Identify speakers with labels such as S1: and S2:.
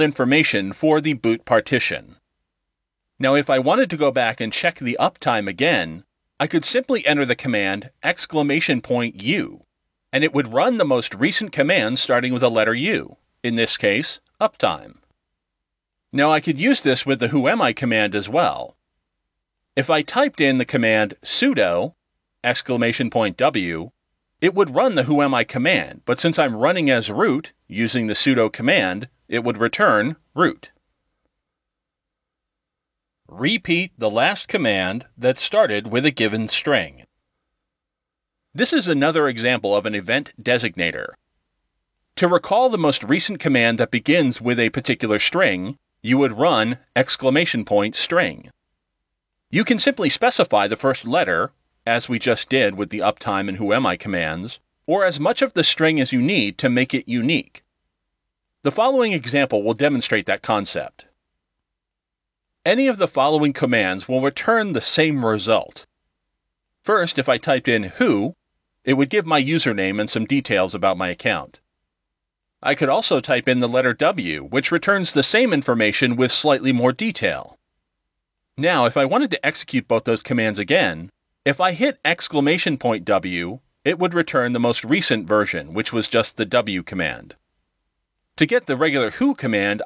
S1: information for the boot partition. Now, if I wanted to go back and check the uptime again, I could simply enter the command !u, and it would run the most recent command starting with a letter U, in this case, uptime. Now, I could use this with the whoami command as well. If I typed in the command sudo !w, it would run the whoami command, but since I'm running as root using the sudo command, it would return root. Repeat the last command that started with a given string. This is another example of an event designator. To recall the most recent command that begins with a particular string, you would run !string. You can simply specify the first letter, as we just did with the uptime and whoami commands, or as much of the string as you need to make it unique. The following example will demonstrate that concept. Any of the following commands will return the same result. First, if I typed in who, it would give my username and some details about my account. I could also type in the letter W, which returns the same information with slightly more detail. Now, if I wanted to execute both those commands again, if I hit !w, it would return the most recent version, which was just the W command. To get the regular who command,